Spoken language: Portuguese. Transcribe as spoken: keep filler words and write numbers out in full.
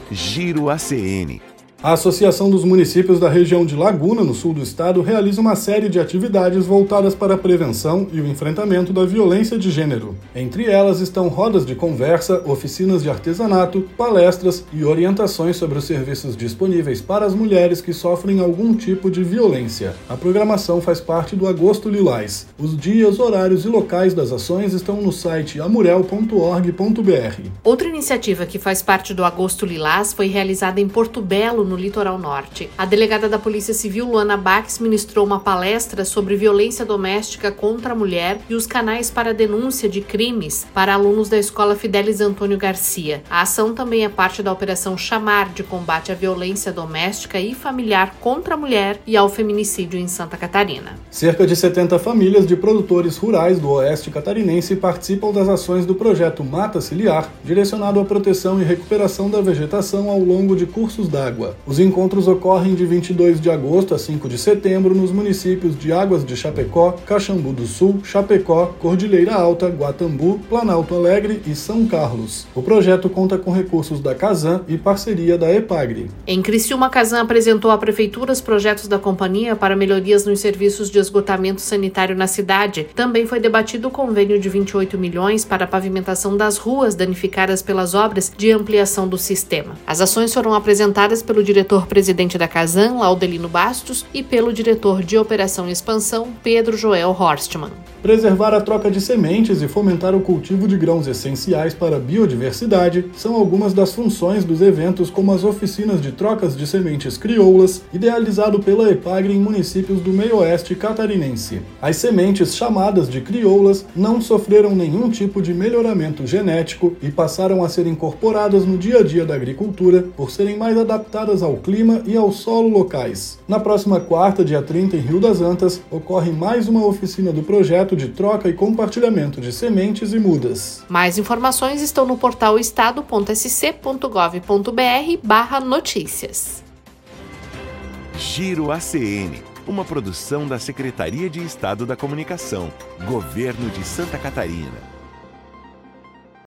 Giro A C N. A Associação dos Municípios da região de Laguna, no sul do estado, realiza uma série de atividades voltadas para a prevenção e o enfrentamento da violência de gênero. Entre elas estão rodas de conversa, oficinas de artesanato, palestras e orientações sobre os serviços disponíveis para as mulheres que sofrem algum tipo de violência. A programação faz parte do Agosto Lilás. Os dias, horários e locais das ações estão no site amurel ponto org ponto br. Outra iniciativa que faz parte do Agosto Lilás foi realizada em Porto Belo, no litoral norte. A delegada da Polícia Civil, Luana Bax, ministrou uma palestra sobre violência doméstica contra a mulher e os canais para denúncia de crimes para alunos da Escola Fidelis Antônio Garcia. A ação também é parte da Operação Chamar, de combate à violência doméstica e familiar contra a mulher e ao feminicídio em Santa Catarina. Cerca de setenta famílias de produtores rurais do oeste catarinense participam das ações do projeto Mata Ciliar, direcionado à proteção e recuperação da vegetação ao longo de cursos d'água. Os encontros ocorrem de vinte e dois de agosto a cinco de setembro nos municípios de Águas de Chapecó, Caxambu do Sul, Chapecó, Cordilheira Alta, Guatambu, Planalto Alegre e São Carlos. O projeto conta com recursos da Casan e parceria da EPAGRE. Em Criciúma, a Casan apresentou à Prefeitura os projetos da companhia para melhorias nos serviços de esgotamento sanitário na cidade. Também foi debatido o convênio de vinte e oito milhões para a pavimentação das ruas danificadas pelas obras de ampliação do sistema. As ações foram apresentadas pelo diretor-presidente da Casan, Laudelino Bastos, e pelo diretor de Operação e Expansão, Pedro Joel Horstmann. Preservar a troca de sementes e fomentar o cultivo de grãos essenciais para a biodiversidade são algumas das funções dos eventos, como as oficinas de trocas de sementes crioulas, idealizado pela EPAGRE em municípios do meio-oeste catarinense. As sementes chamadas de crioulas não sofreram nenhum tipo de melhoramento genético e passaram a ser incorporadas no dia a dia da agricultura por serem mais adaptadas ao clima e ao solo locais. Na próxima quarta, dia trinta, em Rio das Antas, ocorre mais uma oficina do projeto de troca e compartilhamento de sementes e mudas. Mais informações estão no portal estado ponto s c ponto gov ponto br barra notícias. Giro A C N, uma produção da Secretaria de Estado da Comunicação, Governo de Santa Catarina.